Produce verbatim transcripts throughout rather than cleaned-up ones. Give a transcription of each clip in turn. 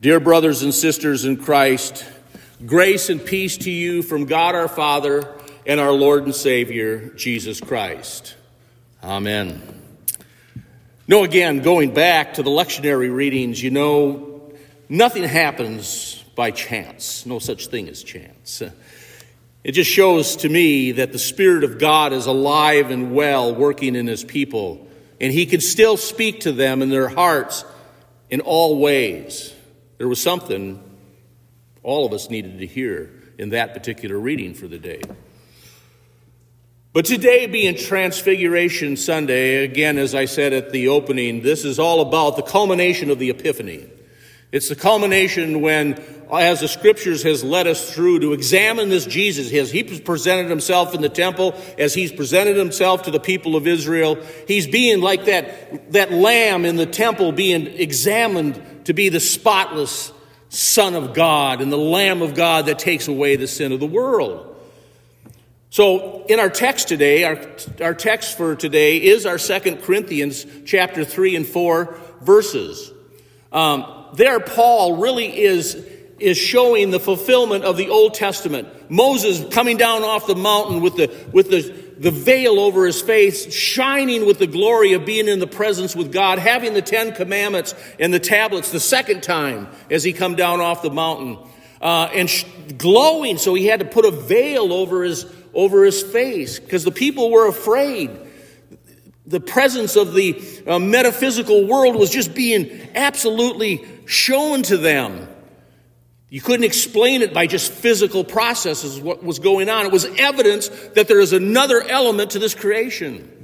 Dear brothers and sisters in Christ, grace and peace to you from God our Father and our Lord and Savior, Jesus Christ. Amen. No, again, going back to the lectionary readings, you know, nothing happens by chance. No such thing as chance. It just shows to me that the Spirit of God is alive and well working in His people, and He can still speak to them in their hearts in all ways. There was something all of us needed to hear in that particular reading for the day. But today being Transfiguration Sunday, again, as I said at the opening, this is all about the culmination of the Epiphany. It's the culmination when, as the Scriptures has led us through to examine this Jesus, as He presented Himself in the temple, as He's presented Himself to the people of Israel, He's being like that, that lamb in the temple being examined to be the spotless Son of God and the Lamb of God that takes away the sin of the world. So in our text today, our, our text for today is our Second Corinthians chapter three and four verses. Um, there Paul really is, is showing the fulfillment of the Old Testament. Moses coming down off the mountain with the, with the, the veil over his face, shining with the glory of being in the presence with God, having the Ten Commandments and the tablets the second time as he come down off the mountain, uh, and sh- glowing. So he had to put a veil over his over his face because the people were afraid. The presence of the uh, metaphysical world was just being absolutely shown to them. You couldn't explain it by just physical processes, what was going on. It was evidence that there is another element to this creation.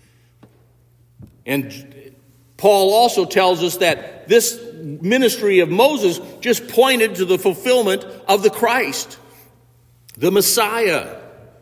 And Paul also tells us that this ministry of Moses just pointed to the fulfillment of the Christ, the Messiah.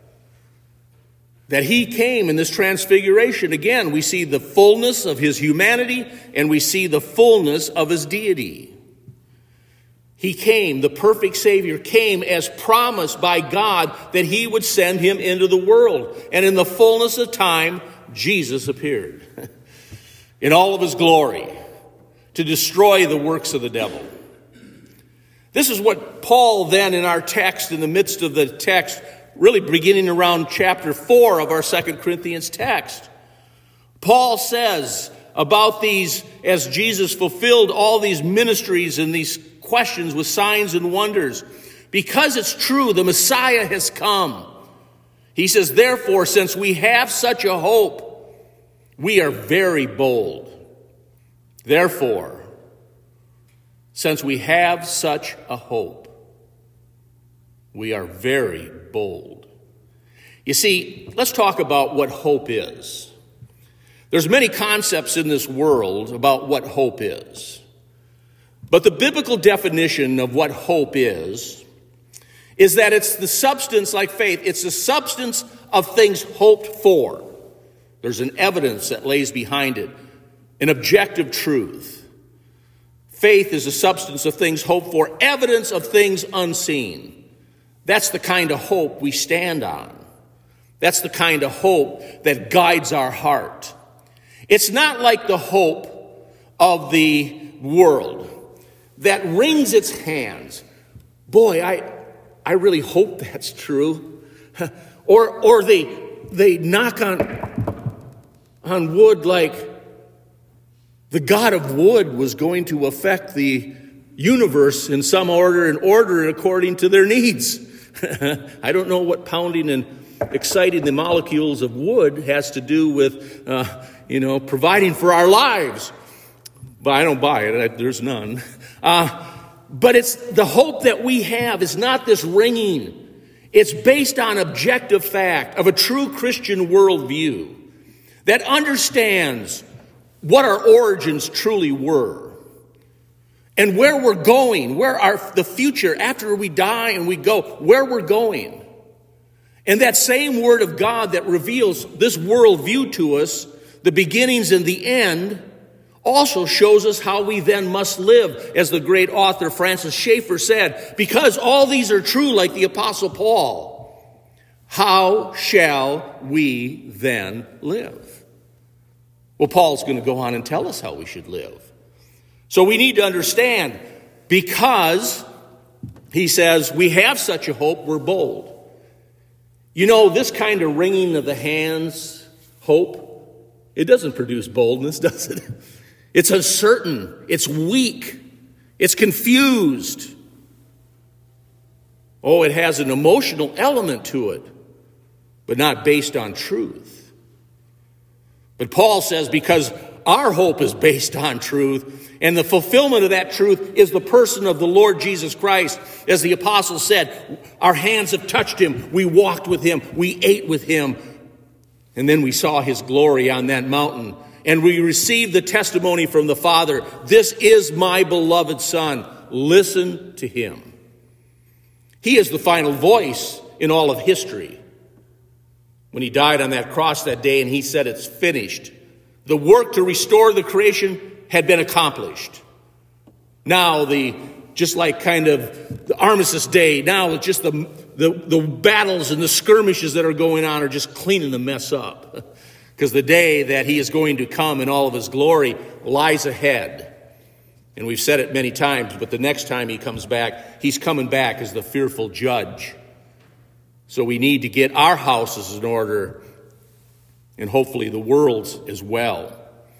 That He came in this transfiguration. Again, we see the fullness of His humanity and we see the fullness of His deity. He came, the perfect Savior came as promised by God that He would send Him into the world. And in the fullness of time, Jesus appeared in all of His glory to destroy the works of the devil. This is what Paul then in our text, in the midst of the text, really beginning around chapter four of our Second Corinthians text. Paul says about these, as Jesus fulfilled all these ministries and these questions with signs and wonders, because it's true, the Messiah has come. He says, therefore, since we have such a hope, we are very bold. Therefore, since we have such a hope, we are very bold. You see, let's talk about what hope is. There's many concepts in this world about what hope is. But the biblical definition of what hope is, is that it's the substance like faith. It's the substance of things hoped for. There's an evidence that lays behind it, an objective truth. Faith is the substance of things hoped for, evidence of things unseen. That's the kind of hope we stand on. That's the kind of hope that guides our heart. It's not like the hope of the world that wrings its hands. Boy, I I really hope that's true. or or they they knock on on wood like the God of wood was going to affect the universe in some order and order according to their needs. I don't know what pounding and exciting the molecules of wood has to do with, uh, you know, providing for our lives. But I don't buy it. There's none. Uh, but it's the hope that we have is not this ringing. It's based on objective fact of a true Christian worldview that understands what our origins truly were. And where we're going, where our the future, after we die and we go, where we're going. And that same Word of God that reveals this worldview to us, the beginnings and the end, also shows us how we then must live, as the great author Francis Schaeffer said, because all these are true like the Apostle Paul. How shall we then live? Well, Paul's going to go on and tell us how we should live. So we need to understand because, he says, we have such a hope, we're bold. You know, this kind of wringing of the hands, hope, it doesn't produce boldness, does it? It's uncertain, it's weak, it's confused. Oh, it has an emotional element to it, but not based on truth. But Paul says because our hope is based on truth, and the fulfillment of that truth is the person of the Lord Jesus Christ. As the apostle said, our hands have touched him, we walked with him, we ate with him, and then we saw his glory on that mountain. And we received the testimony from the Father, this is my beloved Son, listen to him. He is the final voice in all of history. When he died on that cross that day and he said it's finished, the work to restore the creation had been accomplished. Now the, just like kind of the Armistice Day, now it's just the, the, the battles and the skirmishes that are going on are just cleaning the mess up. Because the day that he is going to come in all of his glory lies ahead. And we've said it many times, but the next time he comes back, he's coming back as the fearful judge. So we need to get our houses in order, and hopefully the world's as well.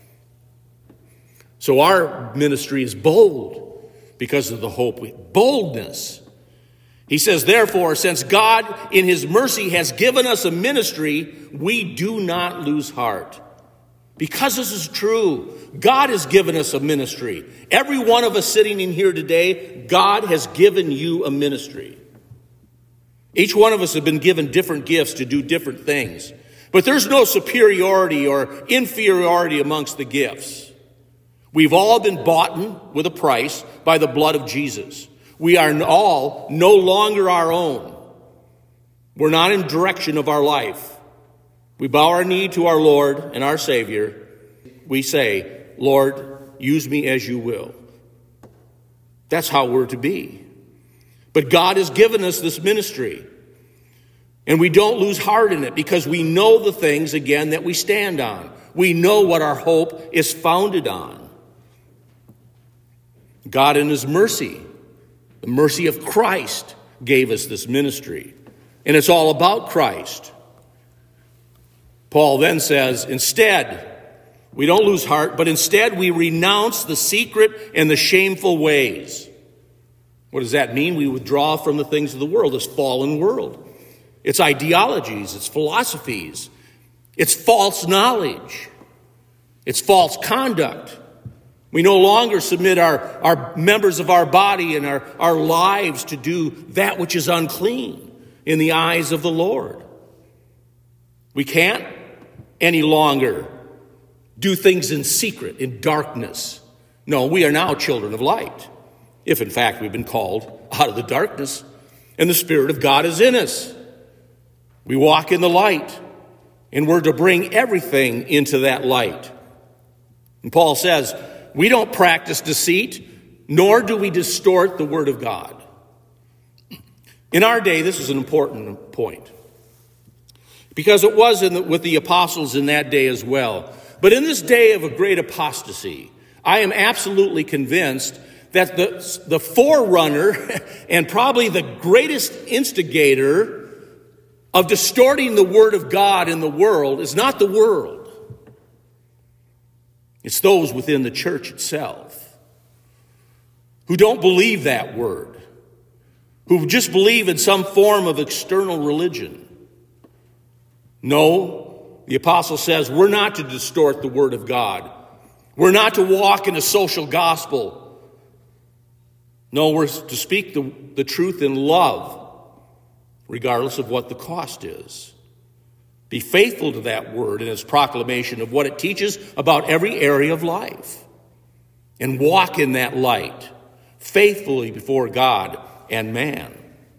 So our ministry is bold because of the hope. We, boldness. He says, therefore, since God in his mercy has given us a ministry, we do not lose heart. Because this is true, God has given us a ministry. Every one of us sitting in here today, God has given you a ministry. Each one of us have been given different gifts to do different things. But there's no superiority or inferiority amongst the gifts. We've all been bought with a price by the blood of Jesus. We are all no longer our own. We're not in direction of our life. We bow our knee to our Lord and our Savior. We say, Lord, use me as you will. That's how we're to be. But God has given us this ministry. And we don't lose heart in it because we know the things, again, that we stand on. We know what our hope is founded on. God in his mercy, the mercy of Christ, gave us this ministry. And it's all about Christ. Paul then says, instead, we don't lose heart, but instead we renounce the secret and the shameful ways. What does that mean? We withdraw from the things of the world, this fallen world. It's ideologies, it's philosophies, it's false knowledge, it's false conduct. We no longer submit our, our members of our body and our, our lives to do that which is unclean in the eyes of the Lord. We can't any longer do things in secret, in darkness. No, we are now children of light, if in fact we've been called out of the darkness and the Spirit of God is in us. We walk in the light, and we're to bring everything into that light. And Paul says, we don't practice deceit, nor do we distort the word of God. In our day, this is an important point, because it was in the, with the apostles in that day as well. But in this day of a great apostasy, I am absolutely convinced that the, the forerunner and probably the greatest instigator of distorting the word of God in the world is not the world. It's those within the church itself who don't believe that word, who just believe in some form of external religion. No, the apostle says we're not to distort the word of God. We're not to walk in a social gospel. No, we're to speak the, the truth in love, regardless of what the cost is. Be faithful to that word and its proclamation of what it teaches about every area of life. And walk in that light, faithfully before God and man.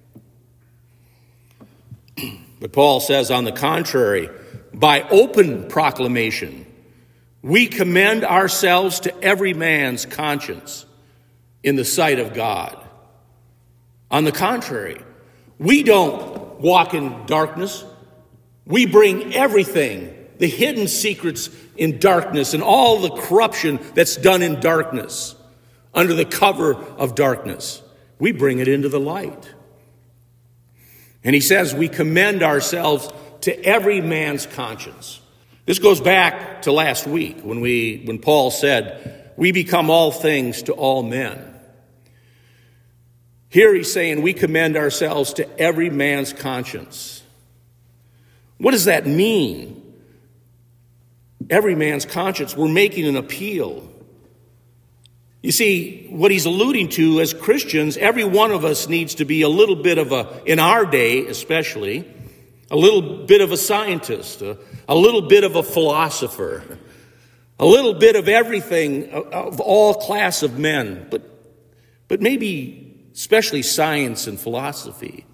But Paul says, on the contrary, by open proclamation, we commend ourselves to every man's conscience in the sight of God. On the contrary, we don't walk in darkness. We bring everything, the hidden secrets in darkness and all the corruption that's done in darkness, under the cover of darkness. We bring it into the light. And he says we commend ourselves to every man's conscience. This goes back to last week when we when Paul said, we become all things to all men. Here he's saying we commend ourselves to every man's conscience. What does that mean? Every man's conscience. We're making an appeal. You see, what he's alluding to as Christians, every one of us needs to be a little bit of a, in our day especially, a little bit of a scientist, a, a little bit of a philosopher, a little bit of everything, of, of all class of men, but, but maybe especially science and philosophy.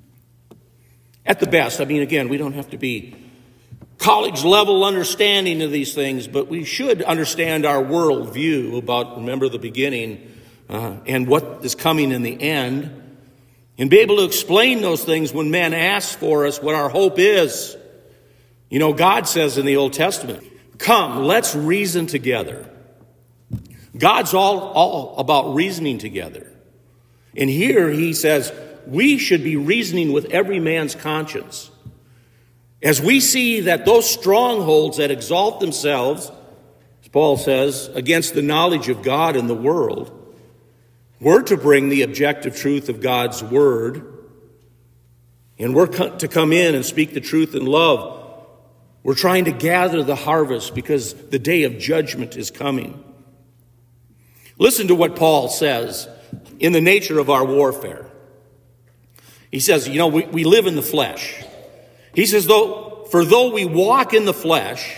At the best, I mean, again, we don't have to be college level understanding of these things, but we should understand our worldview about, remember the beginning, uh, and what is coming in the end, and be able to explain those things when men ask for us what our hope is. You know, God says in the Old Testament, come, let's reason together. God's all, all about reasoning together. And here he says, we should be reasoning with every man's conscience. As we see that those strongholds that exalt themselves, as Paul says, against the knowledge of God and the world, we're to bring the objective truth of God's word, and we're to come in and speak the truth in love. We're trying to gather the harvest because the day of judgment is coming. Listen to what Paul says in the nature of our warfare. He says, you know, we, we live in the flesh. He says, though, for though we walk in the flesh,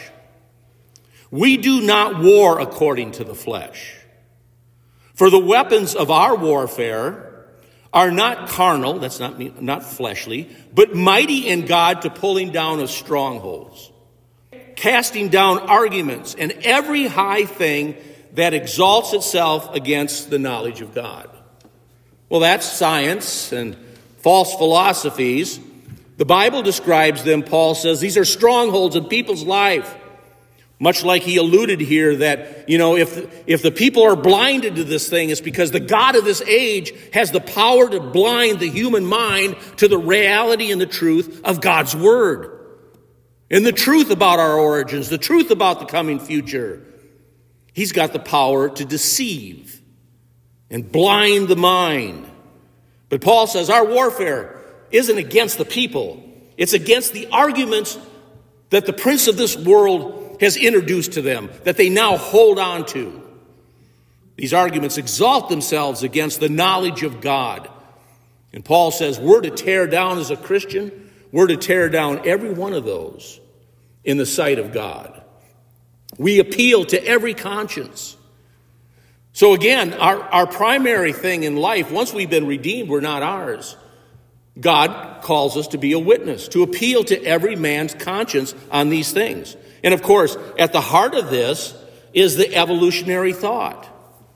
we do not war according to the flesh. For the weapons of our warfare are not carnal, that's not, not fleshly, but mighty in God to pulling down of strongholds, casting down arguments and every high thing that exalts itself against the knowledge of God. Well, that's science and false philosophies. The Bible describes them, Paul says, these are strongholds in people's life. Much like he alluded here that, you know, if, if the people are blinded to this thing, it's because the God of this age has the power to blind the human mind to the reality and the truth of God's word. And the truth about our origins, the truth about the coming future. He's got the power to deceive and blind the mind. But Paul says our warfare isn't against the people. It's against the arguments that the prince of this world has introduced to them, that they now hold on to. These arguments exalt themselves against the knowledge of God. And Paul says we're to tear down as a Christian, we're to tear down every one of those in the sight of God. We appeal to every conscience. So again, our, our primary thing in life, once we've been redeemed, we're not ours. God calls us to be a witness, to appeal to every man's conscience on these things. And of course, at the heart of this is the evolutionary thought.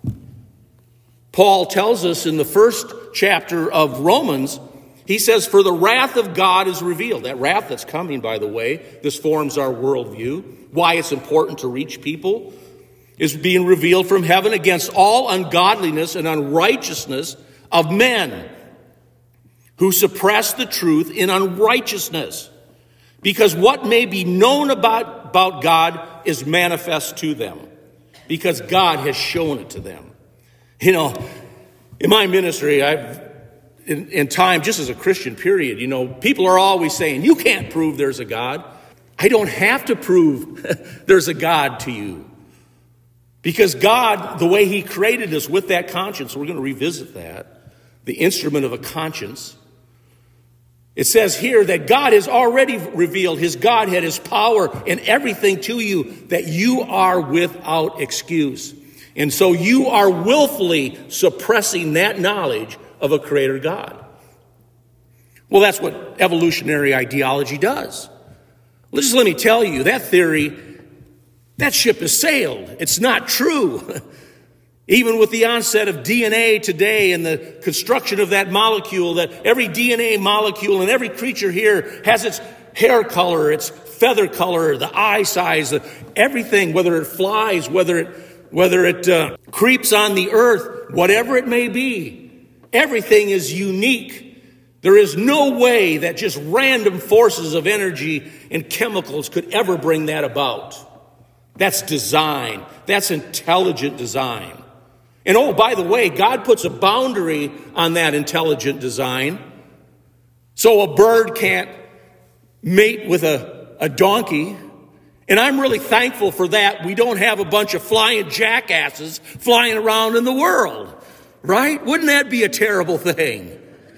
Paul tells us in the first chapter of Romans, he says, for the wrath of God is revealed. That wrath that's coming, by the way, this forms our worldview. Why it's important to reach people is being revealed from heaven against all ungodliness and unrighteousness of men who suppress the truth in unrighteousness. Because what may be known about, about God is manifest to them. Because God has shown it to them. You know, in my ministry, I've, in, in time, just as a Christian period, you know, people are always saying, you can't prove there's a God. I don't have to prove there's a God to you. Because God, the way he created us with that conscience, we're going to revisit that, the instrument of a conscience. It says here that God has already revealed his Godhead, his power, and everything to you, that you are without excuse. And so you are willfully suppressing that knowledge of a creator God. Well, that's what evolutionary ideology does. Well, just let me tell you, that theory, that ship has sailed. It's not true. Even with the onset of D N A today and the construction of that molecule, that every D N A molecule and every creature here has its hair color, its feather color, the eye size, everything, whether it flies, whether it whether it uh, creeps on the earth, whatever it may be, everything is unique. There is no way that just random forces of energy and chemicals could ever bring that about. That's design. That's intelligent design. And oh, by the way, God puts a boundary on that intelligent design. So a bird can't mate with a, a donkey. And I'm really thankful for that. We don't have a bunch of flying jackasses flying around in the world, right? Wouldn't that be a terrible thing?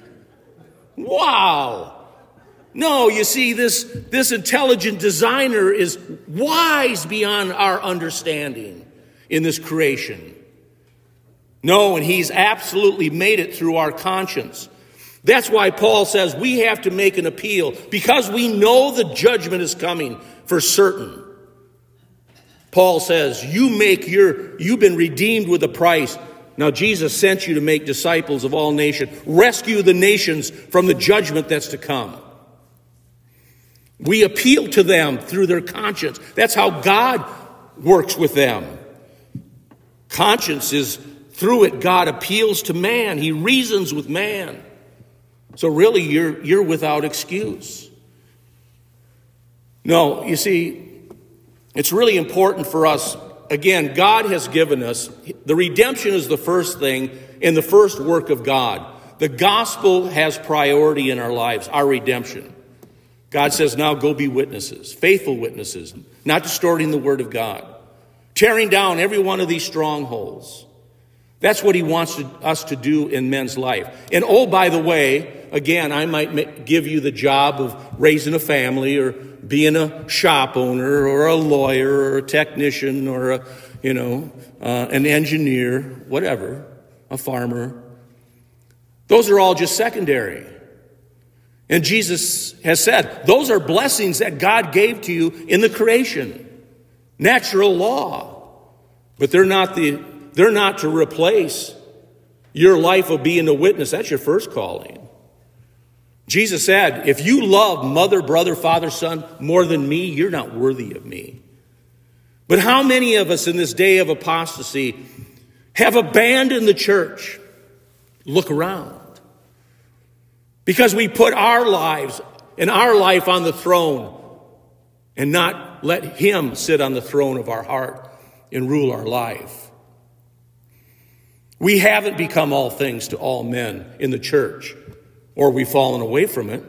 Wow. No, you see, this, this intelligent designer is wise beyond our understanding in this creation. No, and he's absolutely made it through our conscience. That's why Paul says we have to make an appeal, because we know the judgment is coming for certain. Paul says, you make your, you've been redeemed with a price. Now Jesus sent you to make disciples of all nations. Rescue the nations from the judgment that's to come. We appeal to them through their conscience. That's how God works with them. Conscience is, through it, God appeals to man. He reasons with man. So really, you're, you're without excuse. No, you see, it's really important for us. Again, God has given us, the redemption is the first thing and the first work of God. The gospel has priority in our lives, our redemption. God says, now go be witnesses, faithful witnesses, not distorting the word of God, tearing down every one of these strongholds. That's what he wants to, us to do in men's life. And oh, by the way, again, I might ma- give you the job of raising a family or being a shop owner or a lawyer or a technician or a, you know, uh, an engineer, whatever, a farmer. Those are all just secondary. And Jesus has said, those are blessings that God gave to you in the creation. Natural law. But they're not the they're not to replace your life of being a witness. That's your first calling. Jesus said, if you love mother, brother, father, son more than me, you're not worthy of me. But how many of us in this day of apostasy have abandoned the church? Look around. Because we put our lives and our life on the throne and not let him sit on the throne of our heart and rule our life. We haven't become all things to all men in the church, or we've fallen away from it.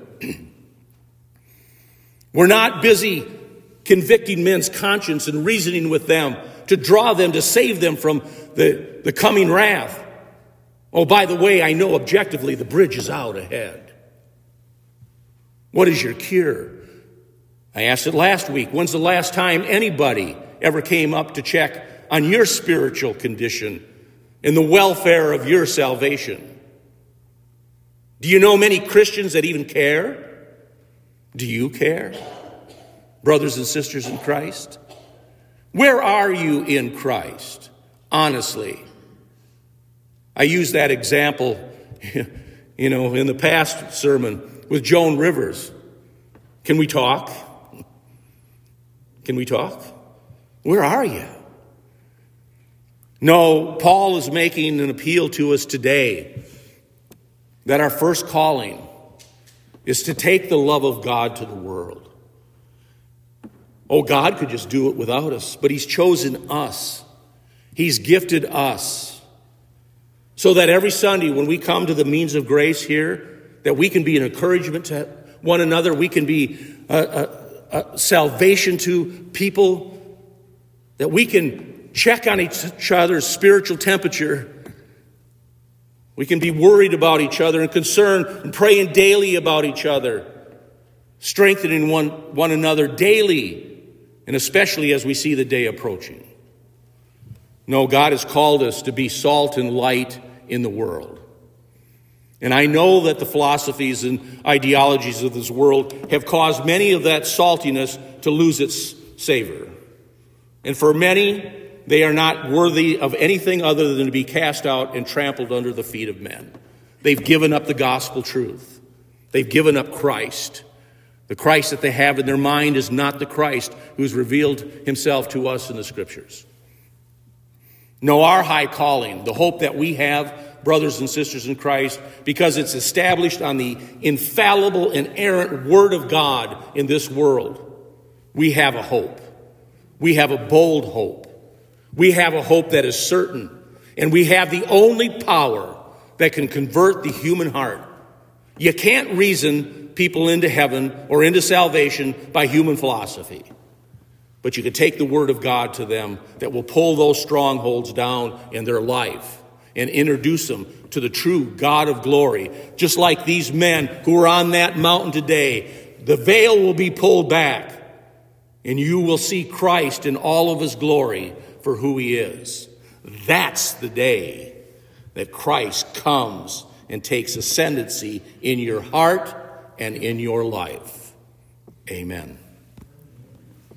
We're not busy convicting men's conscience and reasoning with them to draw them, to save them from the, the coming wrath. Oh, by the way, I know objectively the bridge is out ahead. What is your cure? I asked it last week. When's the last time anybody ever came up to check on your spiritual condition and the welfare of your salvation? Do you know many Christians that even care? Do you care? Brothers and sisters in Christ? Where are you in Christ? Honestly. I used that example, you know, in the past sermon with Joan Rivers. Can we talk? Can we talk? Where are you? No, Paul is making an appeal to us today that our first calling is to take the love of God to the world. Oh, God could just do it without us, but he's chosen us. He's gifted us so that every Sunday when we come to the means of grace here, that we can be an encouragement to one another. We can be a, a, a salvation to people, that we can check on each other's spiritual temperature. We can be worried about each other and concerned and praying daily about each other, strengthening one, one another daily, and especially as we see the day approaching. No, God has called us to be salt and light in the world. And I know that the philosophies and ideologies of this world have caused many of that saltiness to lose its savor. And for many, they are not worthy of anything other than to be cast out and trampled under the feet of men. They've given up the gospel truth. They've given up Christ. The Christ that they have in their mind is not the Christ who's revealed himself to us in the scriptures. No, our high calling, the hope that we have, brothers and sisters in Christ, because it's established on the infallible, inerrant Word of God in this world, we have a hope. We have a bold hope. We have a hope that is certain. And we have the only power that can convert the human heart. You can't reason people into heaven or into salvation by human philosophy. But you can take the Word of God to them that will pull those strongholds down in their life and introduce them to the true God of glory. Just like these men who are on that mountain today, the veil will be pulled back and you will see Christ in all of his glory for who he is. That's the day that Christ comes and takes ascendancy in your heart and in your life. Amen.